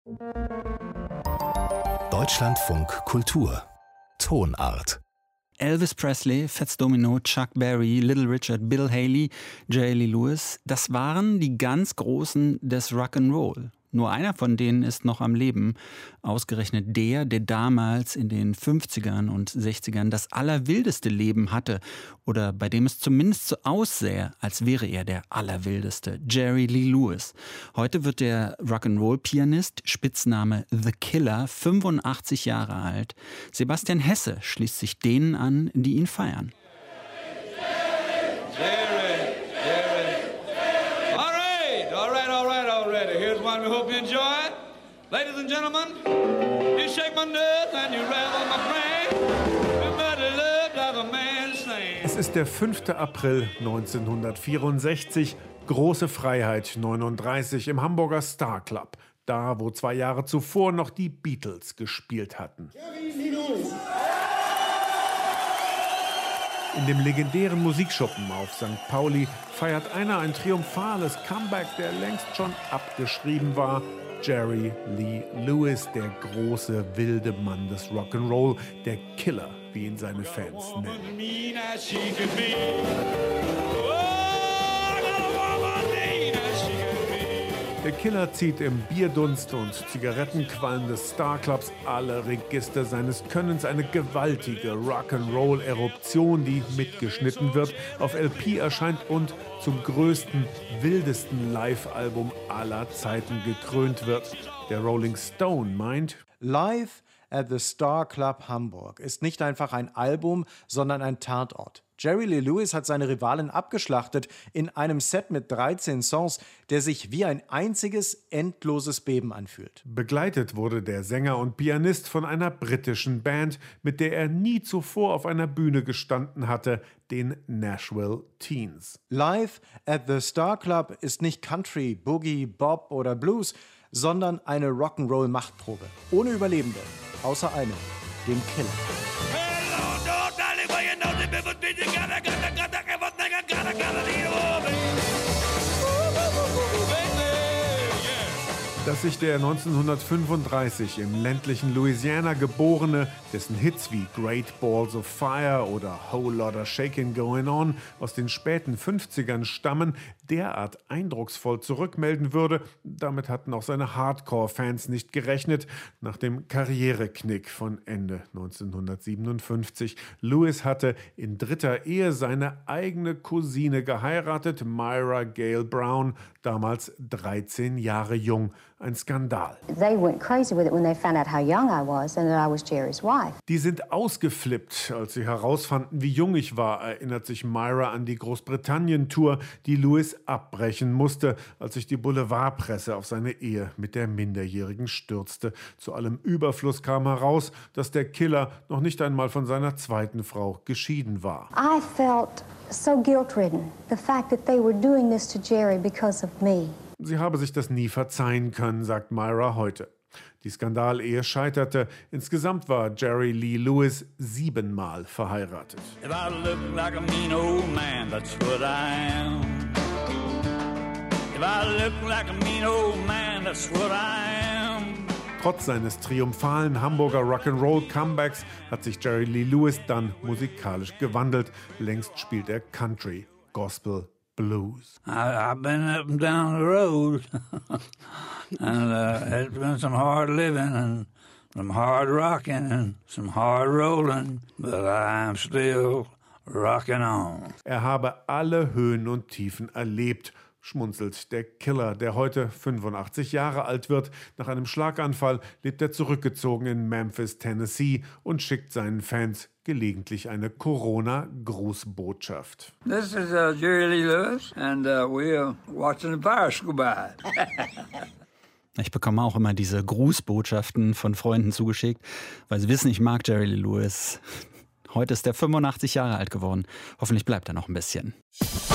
Deutschlandfunk Kultur Tonart. Elvis Presley, Fats Domino, Chuck Berry, Little Richard, Bill Haley, Jerry Lee Lewis, das waren die ganz Großen des Rock'n'Roll. Nur einer von denen ist noch am Leben. Ausgerechnet der damals in den 50ern und 60ern das allerwildeste Leben hatte. Oder bei dem es zumindest so aussähe, als wäre er der Allerwildeste. Jerry Lee Lewis. Heute wird der Rock'n'Roll-Pianist, Spitzname The Killer, 85 Jahre alt. Sebastian Hesse schließt sich denen an, die ihn feiern. We hope you enjoy it. Ladies and gentlemen, you shake my nerves and you rattle my brain. Everybody loves how the man sings. Es ist der 5. April 1964, Große Freiheit 39 im Hamburger Star Club. Da, wo 2 Jahre zuvor noch die Beatles gespielt hatten. In dem legendären Musikschuppen auf St. Pauli feiert einer ein triumphales Comeback, der längst schon abgeschrieben war. Jerry Lee Lewis, der große, wilde Mann des Rock'n'Roll, der Killer, wie ihn seine Fans nennen. Der Killer zieht im Bierdunst und Zigarettenqualm des Starclubs alle Register seines Könnens. Eine gewaltige Rock'n'Roll-Eruption, die mitgeschnitten wird, auf LP erscheint und zum größten, wildesten Live-Album aller Zeiten gekrönt wird. Der Rolling Stone meint: Live at the Star Club Hamburg ist nicht einfach ein Album, sondern ein Tatort. Jerry Lee Lewis hat seine Rivalen abgeschlachtet in einem Set mit 13 Songs, der sich wie ein einziges, endloses Beben anfühlt. Begleitet wurde der Sänger und Pianist von einer britischen Band, mit der er nie zuvor auf einer Bühne gestanden hatte, den Nashville Teens. Live at the Star Club ist nicht Country, Boogie, Bop oder Blues, sondern eine Rock'n'Roll-Machtprobe. Ohne Überlebende, außer einem, dem Killer. Dass sich der 1935 im ländlichen Louisiana geborene, dessen Hits wie Great Balls of Fire oder Whole Lotta Shakin' Goin' On aus den späten 50ern stammen, derart eindrucksvoll zurückmelden würde, damit hatten auch seine Hardcore-Fans nicht gerechnet, nach dem Karriereknick von Ende 1957. Lewis hatte in 3. Ehe seine eigene Cousine geheiratet, Myra Gale Brown, damals 13 Jahre jung. Ein Skandal. They went crazy with it when they found out how young I was and that I was Jerry's wife. Die sind ausgeflippt, als sie herausfanden, wie jung ich war, erinnert sich Myra an die Großbritannien-Tour, die Lewis abbrechen musste, als sich die Boulevardpresse auf seine Ehe mit der Minderjährigen stürzte. Zu allem Überfluss kam heraus, dass der Killer noch nicht einmal von seiner zweiten Frau geschieden war. I felt so guilt-ridden, the fact that they were doing this to Jerry because of me. Sie habe sich das nie verzeihen können, sagt Myra heute. Die Skandalehe scheiterte. Insgesamt war Jerry Lee Lewis 7-mal verheiratet. If I look like a mean old man, that's what I am. If I look like a mean old man, that's what I am. Trotz seines triumphalen Hamburger Rock'n'Roll-Comebacks hat sich Jerry Lee Lewis dann musikalisch gewandelt. Längst spielt er Country, Gospel, Blues. I've been up and down the road and it's been some hard living and some hard rocking and some hard rolling, but I'm still rocking on. Er habe alle Höhen und Tiefen erlebt, schmunzelt der Killer, der heute 85 Jahre alt wird. Nach einem Schlaganfall lebt er zurückgezogen in Memphis, Tennessee und schickt seinen Fans gelegentlich eine Corona-Grußbotschaft. This is Jerry Lee Lewis and we're watching the virus go by. Ich bekomme auch immer diese Grußbotschaften von Freunden zugeschickt, weil sie wissen, ich mag Jerry Lee Lewis. Heute ist er 85 Jahre alt geworden. Hoffentlich bleibt er noch ein bisschen.